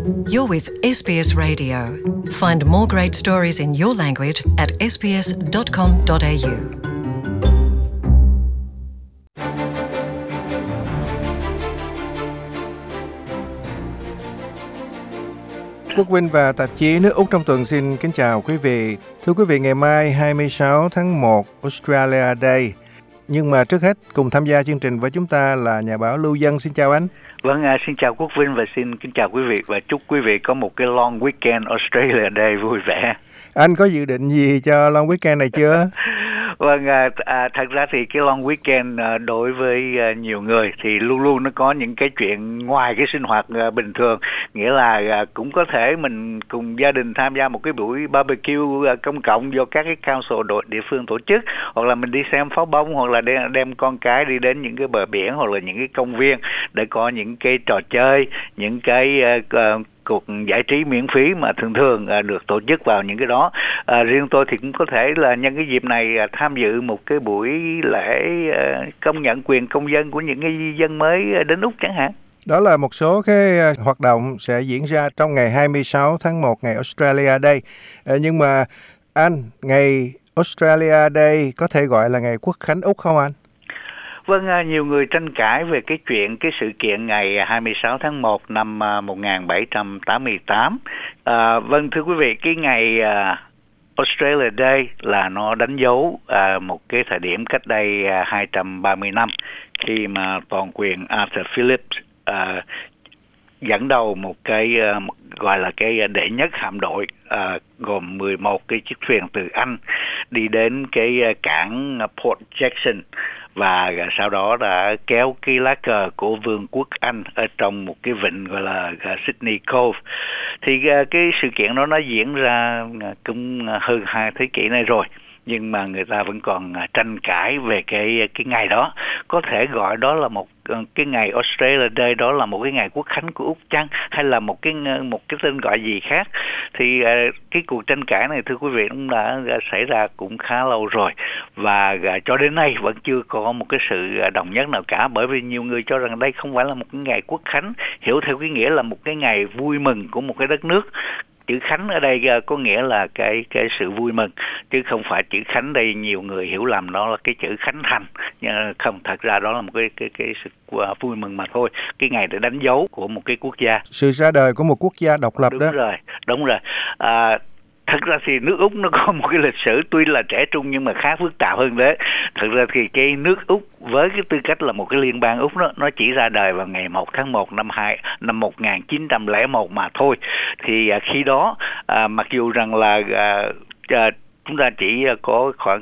You're with SBS Radio. Find more great stories in your language at sbs.com.au. Quốc Vinh và tạp chí Nước Úc trong tuần xin kính chào quý vị. Thưa quý vị, ngày mai 26 tháng 1 Australia Day. Nhưng mà trước hết cùng tham gia chương trình với chúng ta là nhà báo Lưu Dân. Xin chào anh. Vâng, xin chào Quốc Vinh và xin kính chào quý vị và chúc quý vị có một cái long weekend Australia Day vui vẻ. Anh có dự định gì cho long weekend này chưa? Vâng, thật ra thì cái long weekend đối với nhiều người thì luôn luôn nó có những cái chuyện ngoài cái sinh hoạt bình thường. Nghĩa là cũng có thể mình cùng gia đình tham gia một cái buổi barbecue công cộng do các cái council địa phương tổ chức, hoặc là mình đi xem pháo bông, hoặc là đem con cái đi đến những cái bờ biển hoặc là những cái công viên để có những cái trò chơi, những cái cuộc giải trí miễn phí mà thường được tổ chức vào những cái đó. Riêng tôi thì cũng có thể là nhân cái dịp này tham dự một cái buổi lễ công nhận quyền công dân của những cái di dân mới đến Úc chẳng hạn. Đó là một số cái hoạt động sẽ diễn ra trong ngày 26 tháng 1, ngày Australia Day. Nhưng mà anh, ngày Australia Day có thể gọi là ngày Quốc khánh Úc không anh? Vâng, nhiều người tranh cãi về cái sự kiện ngày 26 tháng 1 năm 1788. Vâng, thưa quý vị, cái ngày Australia Day là nó đánh dấu một cái thời điểm cách đây 230 năm khi mà toàn quyền Arthur Phillip dẫn đầu một cái gọi là cái đệ nhất hạm đội gồm 11 cái chiếc thuyền từ Anh đi đến cái cảng Port Jackson, và sau đó đã kéo cái lá cờ của Vương quốc Anh ở trong một cái vịnh gọi là Sydney Cove. Thì cái sự kiện đó nó diễn ra cũng hơn 2 thế kỷ nay rồi, nhưng mà người ta vẫn còn tranh cãi về cái ngày đó. Có thể gọi đó là một cái ngày Australia Day, đó là một cái ngày quốc khánh của Úc chăng, hay là một cái tên gọi gì khác? Thì cái cuộc tranh cãi này, thưa quý vị, cũng đã xảy ra cũng khá lâu rồi, và cho đến nay vẫn chưa có một cái sự đồng nhất nào cả, bởi vì nhiều người cho rằng đây không phải là một cái ngày quốc khánh hiểu theo cái nghĩa là một cái ngày vui mừng của một cái đất nước. Chữ khánh ở đây có nghĩa là cái sự vui mừng, chứ không phải chữ khánh đây nhiều người hiểu lầm đó là cái chữ khánh thành. Không, thật ra đó là một cái sự vui mừng mà thôi. Cái ngày để đánh dấu của một cái quốc gia, sự ra đời của một quốc gia độc lập. Đúng rồi. Thật ra thì nước Úc nó có một cái lịch sử tuy là trẻ trung nhưng mà khá phức tạp hơn thế. Thật ra thì cái nước Úc với cái tư cách là một cái liên bang Úc nó chỉ ra đời vào ngày 1 tháng 1 năm 1901 mà thôi. Thì khi đó mặc dù rằng là chúng ta chỉ có khoảng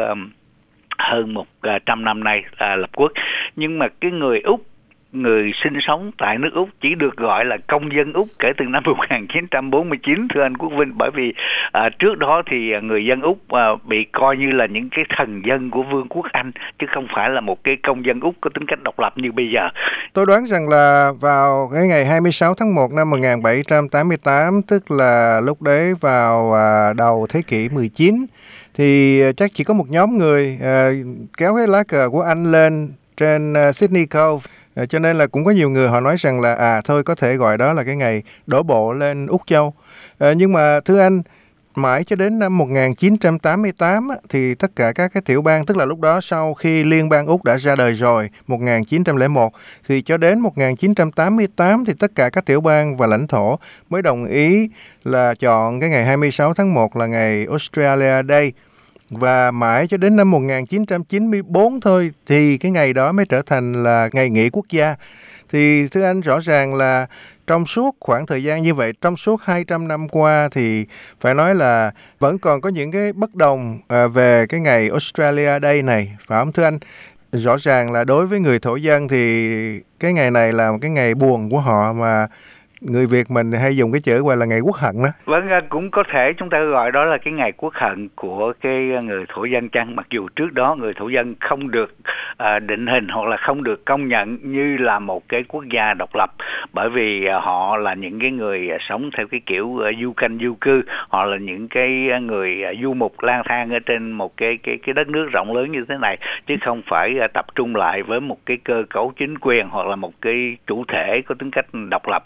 hơn 100 năm nay lập quốc, nhưng mà cái người sinh sống tại nước Úc chỉ được gọi là công dân Úc kể từ năm 1949, thưa anh Quốc Vinh, bởi vì trước đó thì người dân Úc bị coi như là những cái thần dân của Vương quốc Anh, chứ không phải là một cái công dân Úc có tính cách độc lập như bây giờ. Tôi đoán rằng là vào cái ngày 26 tháng 1 năm 1788, tức là lúc đấy vào đầu thế kỷ 19, thì chắc chỉ có một nhóm người kéo cái lá cờ của Anh lên trên Sydney Cove. Cho nên là cũng có nhiều người họ nói rằng là thôi có thể gọi đó là cái ngày đổ bộ lên Úc Châu. Nhưng mà thưa anh, mãi cho đến năm 1988 thì tất cả các cái tiểu bang, tức là lúc đó sau khi Liên bang Úc đã ra đời rồi, 1901, thì cho đến 1988 thì tất cả các tiểu bang và lãnh thổ mới đồng ý là chọn cái ngày 26 tháng 1 là ngày Australia Day. Và mãi cho đến năm 1994 thôi thì cái ngày đó mới trở thành là ngày nghỉ quốc gia. Thì thưa anh, rõ ràng là trong suốt khoảng thời gian như vậy, trong suốt 200 năm qua thì phải nói là vẫn còn có những cái bất đồng về cái ngày Australia Day này, phải không thưa anh? Rõ ràng là đối với người thổ dân thì cái ngày này là một cái ngày buồn của họ, mà người Việt mình hay dùng cái chữ gọi là ngày quốc hận đó. Vâng, cũng có thể chúng ta gọi đó là cái ngày quốc hận của cái người thổ dân chăng, mặc dù trước đó người thổ dân không được định hình hoặc là không được công nhận như là một cái quốc gia độc lập, bởi vì họ là những cái người sống theo cái kiểu du canh du cư, họ là những cái người du mục lang thang ở trên một cái đất nước rộng lớn như thế này, chứ không phải tập trung lại với một cái cơ cấu chính quyền hoặc là một cái chủ thể có tính cách độc lập.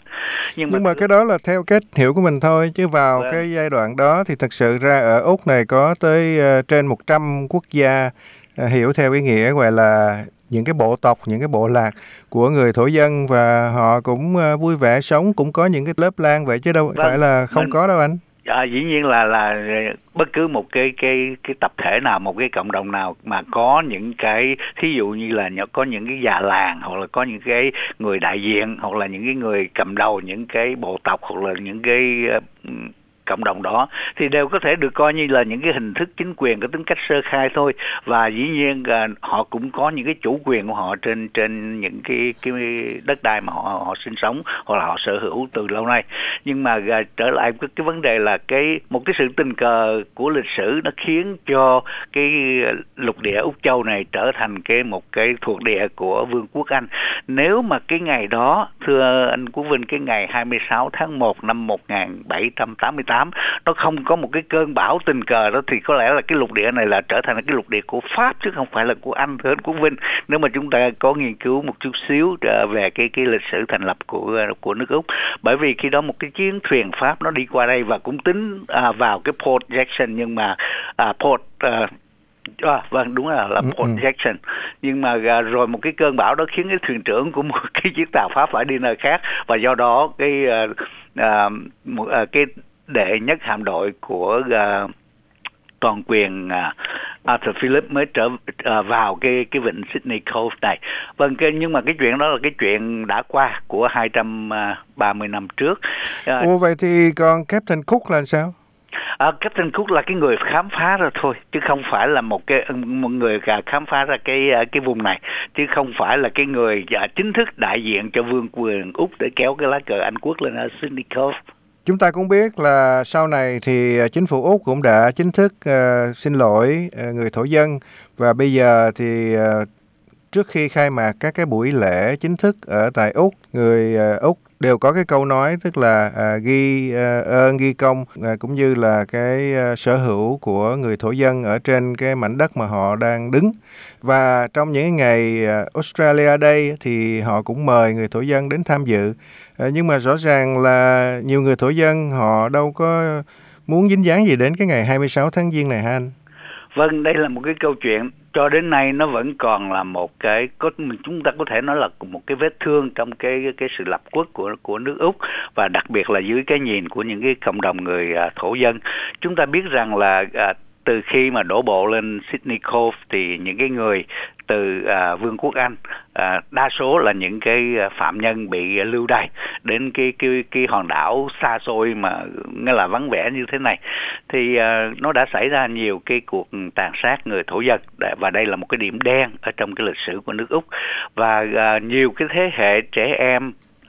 Nhưng mà cái đó là theo cách hiểu của mình thôi, chứ vào cái giai đoạn đó thì thật sự ra ở Úc này có tới trên 100 quốc gia hiểu theo cái nghĩa gọi là những cái bộ tộc, những cái bộ lạc của người thổ dân, và họ cũng vui vẻ sống, cũng có những cái lớp lang vậy chứ đâu phải là không có đâu anh. Dĩ nhiên là bất cứ một cái tập thể nào, một cái cộng đồng nào mà có những cái thí dụ như là có những cái già làng, hoặc là có những cái người đại diện, hoặc là những cái người cầm đầu những cái bộ tộc, hoặc là những cái cộng đồng đó, thì đều có thể được coi như là những cái hình thức chính quyền có tính cách sơ khai thôi. Và dĩ nhiên họ cũng có những cái chủ quyền của họ trên những cái đất đai mà họ sinh sống hoặc là họ sở hữu từ lâu nay. Nhưng mà trở lại cái vấn đề là một cái sự tình cờ của lịch sử nó khiến cho cái lục địa Úc Châu này trở thành một cái thuộc địa của Vương quốc Anh. Nếu mà cái ngày đó, thưa anh Quốc Vinh, cái ngày 26 tháng 1 năm 1788 nó không có một cái cơn bão tình cờ đó, thì có lẽ là cái lục địa này là trở thành cái lục địa của Pháp chứ không phải là của Anh, thưa anh Quốc Vinh. Nếu mà chúng ta có nghiên cứu một chút xíu về cái lịch sử thành lập của nước Úc, bởi vì khi đó một cái chiến thuyền Pháp nó đi qua đây và cũng tính vào cái Port Jackson, nhưng mà vâng, đúng là Port Jackson. Nhưng mà rồi một cái cơn bão đó khiến cái thuyền trưởng của một cái chiếc tàu Pháp phải đi nơi khác, và do đó cái đệ nhất hạm đội của toàn quyền Arthur Phillip mới trở vào cái vịnh Sydney Cove này. Vâng, nhưng mà cái chuyện đó là cái chuyện đã qua của 230 năm trước. Vậy thì còn Captain Cook là sao? Captain Cook là cái người khám phá ra thôi, chứ không phải là một người khám phá ra cái vùng này, chứ không phải là cái người chính thức đại diện cho vương quyền Úc để kéo cái lá cờ Anh quốc lên ở Sydney Cove. Chúng ta cũng biết là sau này thì chính phủ Úc cũng đã chính thức xin lỗi người thổ dân, và bây giờ thì trước khi khai mạc các cái buổi lễ chính thức ở tại Úc, người Úc đều có cái câu nói, tức là ghi ơn, ghi công, cũng như là cái sở hữu của người thổ dân ở trên cái mảnh đất mà họ đang đứng. Và trong những ngày Australia Day thì họ cũng mời người thổ dân đến tham dự. Nhưng mà rõ ràng là nhiều người thổ dân họ đâu có muốn dính dáng gì đến cái ngày 26 tháng Giêng này hả anh? Vâng, đây là một cái câu chuyện cho đến nay nó vẫn còn là một chúng ta có thể nói là một cái vết thương trong cái sự lập quốc của nước Úc, và đặc biệt là dưới cái nhìn của những cái cộng đồng người thổ dân. Chúng ta biết rằng là từ khi mà đổ bộ lên Sydney Cove thì những cái người từ Vương quốc Anh, đa số là những cái phạm nhân bị lưu đày đến cái hòn đảo xa xôi mà nghĩa là vắng vẻ như thế này, thì nó đã xảy ra nhiều cái cuộc tàn sát người thổ dân, và đây là một cái điểm đen ở trong cái lịch sử của nước Úc. Và nhiều cái thế hệ trẻ em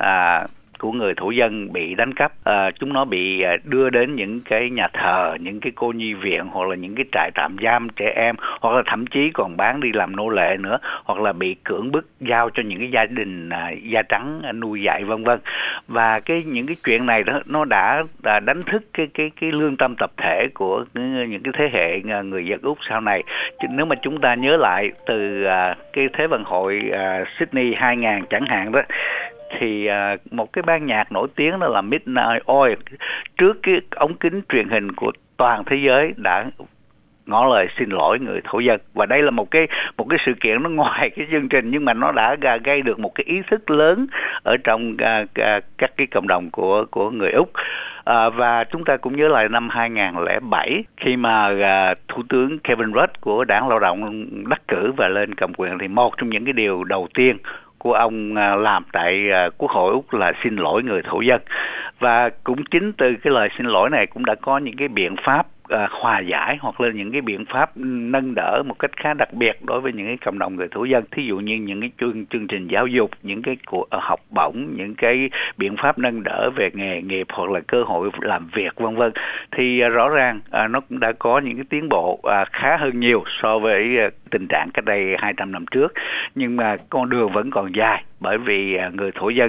của người thổ dân bị đánh cắp, chúng nó bị đưa đến những cái nhà thờ, những cái cô nhi viện, hoặc là những cái trại tạm giam trẻ em, hoặc là thậm chí còn bán đi làm nô lệ nữa, hoặc là bị cưỡng bức giao cho những cái gia đình da trắng nuôi dạy, vân vân. Và những cái chuyện này đó nó đã đánh thức cái lương tâm tập thể của những cái thế hệ người dân Úc sau này. Nếu mà chúng ta nhớ lại từ cái Thế vận hội Sydney 2000 chẳng hạn đó, thì một cái ban nhạc nổi tiếng đó là Midnight Oil, trước cái ống kính truyền hình của toàn thế giới đã ngỏ lời xin lỗi người thổ dân. Và đây là một cái sự kiện nó ngoài cái chương trình, nhưng mà nó đã gây được một cái ý thức lớn ở trong các cái cộng đồng của người Úc. Và chúng ta cũng nhớ lại năm 2007 khi mà Thủ tướng Kevin Rudd của Đảng Lao động đắc cử và lên cầm quyền, thì một trong những cái điều đầu tiên của ông làm tại Quốc hội Úc là xin lỗi người thổ dân. Và cũng chính từ cái lời xin lỗi này cũng đã có những cái biện pháp hòa giải, hoặc là những cái biện pháp nâng đỡ một cách khá đặc biệt đối với những cái cộng đồng người thổ dân. Thí dụ như những cái chương trình giáo dục, những cái học bổng, những cái biện pháp nâng đỡ về nghề nghiệp hoặc là cơ hội làm việc, vân vân. Thì rõ ràng nó cũng đã có những cái tiến bộ khá hơn nhiều so với tình trạng cách đây 200 năm trước. Nhưng mà con đường vẫn còn dài, bởi vì người thổ dân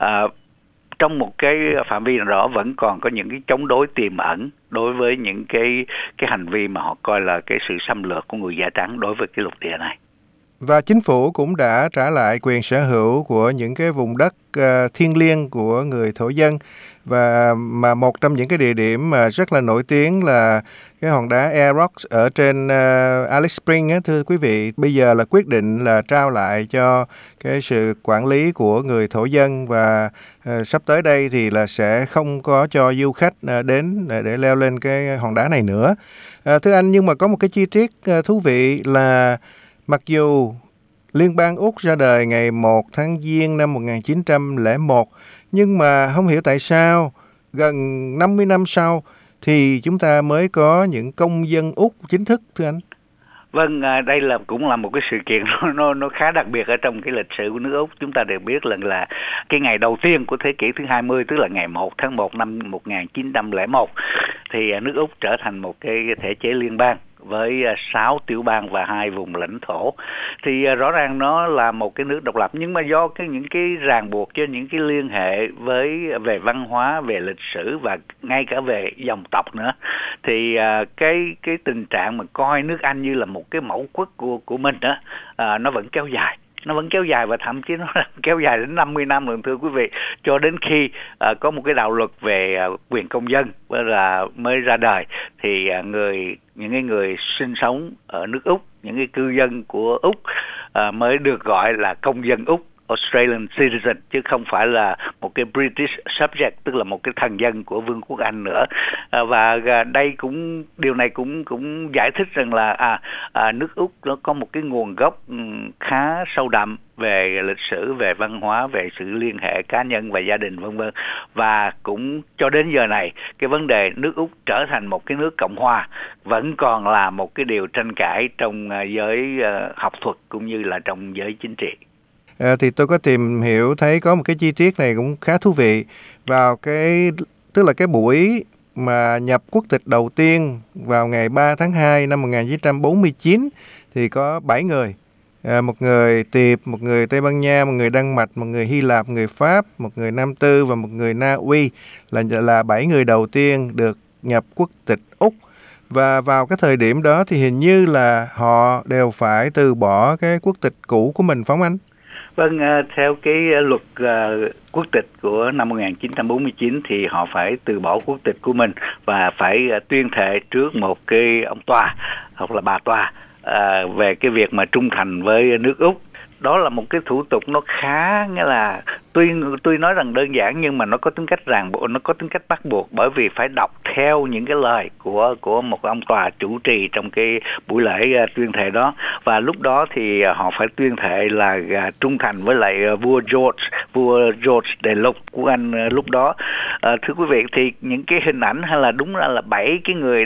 trong một cái phạm vi nào đó vẫn còn có những cái chống đối tiềm ẩn đối với những cái hành vi mà họ coi là cái sự xâm lược của người da trắng đối với cái lục địa này. Và chính phủ cũng đã trả lại quyền sở hữu của những cái vùng đất thiêng liêng của người thổ dân. Và mà một trong những cái địa điểm mà rất là nổi tiếng là cái hòn đá Air Rocks ở trên Alice Springs á, thưa quý vị, bây giờ là quyết định là trao lại cho cái sự quản lý của người thổ dân, và sắp tới đây thì là sẽ không có cho du khách đến để leo lên cái hòn đá này nữa. Thưa anh, nhưng mà có một cái chi tiết thú vị là mặc dù Liên bang Úc ra đời ngày 1 tháng Giêng năm 1901, nhưng mà không hiểu tại sao gần 50 năm sau thì chúng ta mới có những công dân Úc chính thức, thưa anh. Vâng, đây cũng là một cái sự kiện nó khá đặc biệt ở trong cái lịch sử của nước Úc. Chúng ta đều biết là cái ngày đầu tiên của thế kỷ thứ 20, tức là ngày 1 tháng 1 năm 1901, thì nước Úc trở thành một cái thể chế liên bang với 6 tiểu bang và 2 vùng lãnh thổ. Thì rõ ràng nó là một cái nước độc lập, nhưng mà do những cái ràng buộc, cho những cái liên hệ về văn hóa, về lịch sử và ngay cả về dòng tộc nữa, thì cái tình trạng mà coi nước Anh như là một cái mẫu quốc của mình đó, nó vẫn kéo dài. Và thậm chí nó kéo dài đến 50 năm rồi, thưa quý vị, cho đến khi có một cái đạo luật về quyền công dân mới ra đời, thì những cái người sinh sống ở nước Úc, những cái cư dân của Úc mới được gọi là công dân Úc, Australian citizen, chứ không phải là một cái British subject, tức là một cái thần dân của Vương quốc Anh nữa. Và điều này cũng giải thích rằng là nước Úc nó có một cái nguồn gốc khá sâu đậm về lịch sử, về văn hóa, về sự liên hệ cá nhân và gia đình, vân vân. Và cũng cho đến giờ này, cái vấn đề nước Úc trở thành một cái nước cộng hòa vẫn còn là một cái điều tranh cãi trong giới học thuật cũng như là trong giới chính trị. Thì tôi có tìm hiểu thấy có một cái chi tiết này cũng khá thú vị. Vào tức là cái buổi mà nhập quốc tịch đầu tiên vào ngày 3 tháng 2 năm 1949 thì có 7 người. Một người Tiệp, một người Tây Ban Nha, một người Đan Mạch, một người Hy Lạp, một người Pháp, một người Nam Tư và một người Na Uy, là 7 người đầu tiên được nhập quốc tịch Úc. Và vào cái thời điểm đó thì hình như là họ đều phải từ bỏ cái quốc tịch cũ của mình, phải không anh? Vâng, theo cái luật quốc tịch của năm 1949 thì họ phải từ bỏ quốc tịch của mình và phải tuyên thệ trước một cái ông tòa hoặc là bà tòa về cái việc mà trung thành với nước Úc. Đó là một cái thủ tục nó khá, nghĩa là tuy nói rằng đơn giản nhưng mà nó có tính cách ràng buộc, nó có tính cách bắt buộc, bởi vì phải đọc theo những cái lời của một ông tòa chủ trì trong cái buổi lễ tuyên thệ đó. Và lúc đó thì họ phải tuyên thệ là trung thành với lại vua George Đệ Lục của Anh lúc đó. Thưa quý vị, thì những cái hình ảnh hay là đúng ra là 7 người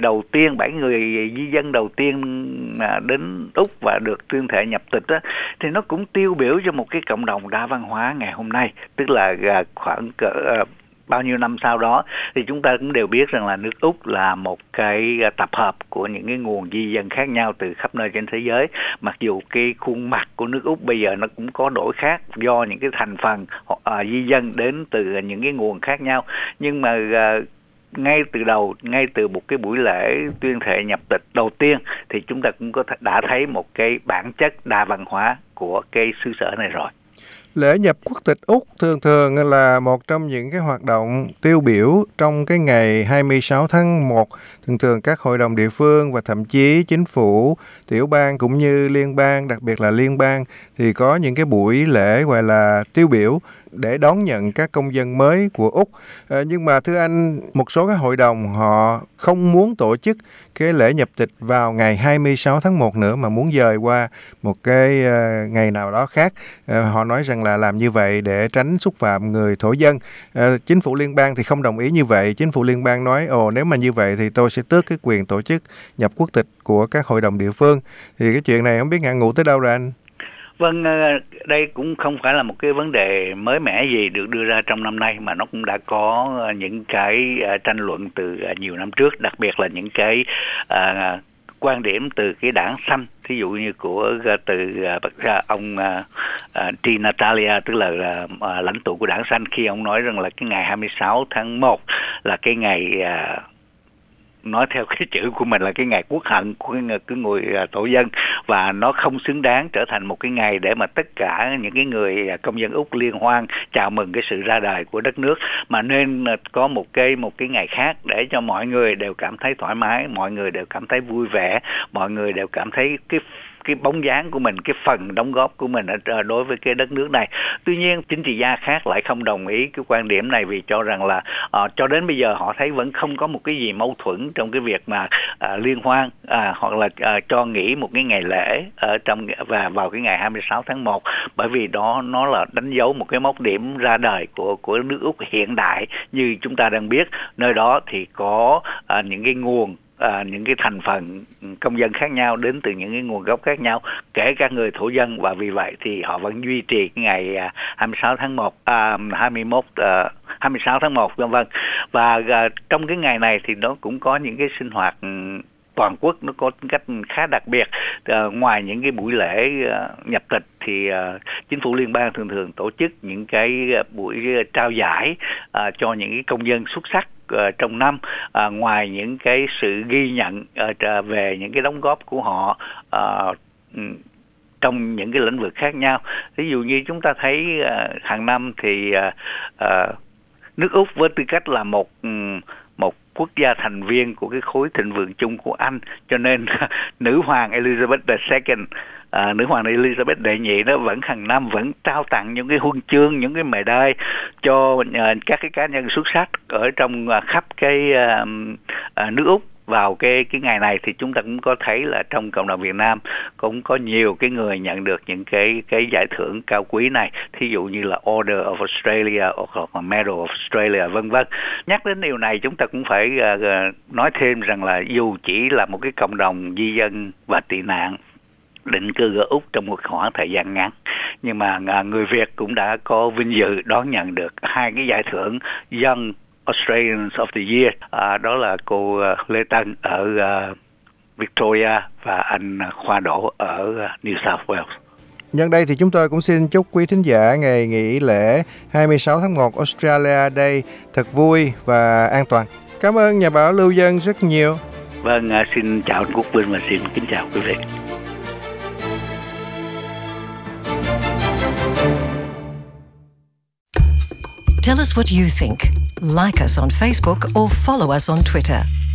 di dân đầu tiên đến Úc và được tuyên thệ nhập tịch đó, thì nó cũng tiêu biểu cho một cái cộng đồng đa văn hóa ngày hôm nay. Tức là khoảng bao nhiêu năm sau đó thì chúng ta cũng đều biết rằng là nước Úc là một cái tập hợp của những cái nguồn di dân khác nhau từ khắp nơi trên thế giới. Mặc dù cái khuôn mặt của nước Úc bây giờ nó cũng có đổi khác do những cái thành phần di dân đến từ những cái nguồn khác nhau, nhưng mà ngay từ một cái buổi lễ tuyên thệ nhập tịch đầu tiên thì chúng ta cũng đã thấy một cái bản chất đa văn hóa của cái xứ sở này rồi. Lễ nhập quốc tịch Úc thường là một trong những cái hoạt động tiêu biểu trong cái ngày 26 tháng 1. Thường các hội đồng địa phương và thậm chí chính phủ, tiểu bang cũng như liên bang, đặc biệt là liên bang, thì có những cái buổi lễ gọi là tiêu biểu để đón nhận các công dân mới của Úc. Nhưng mà thưa anh, một số các hội đồng họ không muốn tổ chức cái lễ nhập tịch vào ngày 26 tháng 1 nữa mà muốn dời qua một cái ngày nào đó khác. Họ nói rằng là làm như vậy để tránh xúc phạm người thổ dân. Chính phủ liên bang thì không đồng ý như vậy. Chính phủ liên bang nói nếu mà như vậy thì tôi sẽ tước cái quyền tổ chức nhập quốc tịch của các hội đồng địa phương. Thì cái chuyện này không biết ngả ngụ tới đâu rồi anh? Vâng, đây cũng không phải là một cái vấn đề mới mẻ gì được đưa ra trong năm nay, mà nó cũng đã có những cái tranh luận từ nhiều năm trước, đặc biệt là những cái quan điểm từ cái đảng xanh, thí dụ như từ ông Di Natalia, tức là lãnh tụ của đảng xanh, khi ông nói rằng là cái ngày 26 tháng 1 là cái ngày nói theo cái chữ của mình là cái ngày quốc hận của cái người tổ dân, và nó không xứng đáng trở thành một cái ngày để mà tất cả những cái người công dân Úc liên hoan chào mừng cái sự ra đời của đất nước, mà nên có một cái ngày khác để cho mọi người đều cảm thấy thoải mái, mọi người đều cảm thấy vui vẻ, mọi người đều cảm thấy cái bóng dáng của mình, cái phần đóng góp của mình đối với cái đất nước này. Tuy nhiên chính trị gia khác lại không đồng ý cái quan điểm này, vì cho rằng là cho đến bây giờ họ thấy vẫn không có một cái gì mâu thuẫn trong cái việc mà liên hoan hoặc là cho nghỉ một cái ngày lễ ở trong và vào cái ngày 26 tháng 1, bởi vì đó nó là đánh dấu một cái mốc điểm ra đời của nước Úc hiện đại như chúng ta đang biết. Nơi đó thì có những cái nguồn, những cái thành phần công dân khác nhau đến từ những cái nguồn gốc khác nhau, kể cả người thổ dân, và vì vậy thì họ vẫn duy trì cái ngày 26 tháng 1, 26 tháng 1 vân vân. Và trong cái ngày này thì nó cũng có những cái sinh hoạt toàn quốc, nó có tính cách khá đặc biệt. Ngoài những cái buổi lễ nhập tịch thì chính phủ liên bang thường tổ chức những cái buổi trao giải cho những cái công dân xuất sắc trong năm, ngoài những cái sự ghi nhận về những cái đóng góp của họ trong những cái lĩnh vực khác nhau. Ví dụ như chúng ta thấy hàng năm thì nước Úc với tư cách là một quốc gia thành viên của cái khối thịnh vượng chung của Anh, cho nên nữ hoàng Elizabeth II, nữ hoàng Elizabeth đệ nhị nó vẫn hàng năm vẫn trao tặng những cái huân chương, những cái medal cho các cái cá nhân xuất sắc ở trong khắp cái nước Úc. Vào cái ngày này thì chúng ta cũng có thấy là trong cộng đồng Việt Nam cũng có nhiều cái người nhận được những cái giải thưởng cao quý này, thí dụ như là Order of Australia hoặc là Medal of Australia vân vân. Nhắc đến điều này chúng ta cũng phải nói thêm rằng là dù chỉ là một cái cộng đồng di dân và tị nạn định cư ở Úc trong một khoảng thời gian ngắn, nhưng mà người Việt cũng đã có vinh dự đón nhận được hai cái giải thưởng Young Australians of the Year, đó là cô Lê Tân ở Victoria và anh Khoa Đỗ ở New South Wales. Nhân đây thì chúng tôi cũng xin chúc quý thính giả ngày nghỉ lễ 26 tháng 1 Australia Day thật vui và an toàn. Cảm ơn nhà báo Lưu Dân rất nhiều. Vâng, xin chào anh Quốc Vinh và xin kính chào quý vị. Tell us what you think. Like us on Facebook or follow us on Twitter.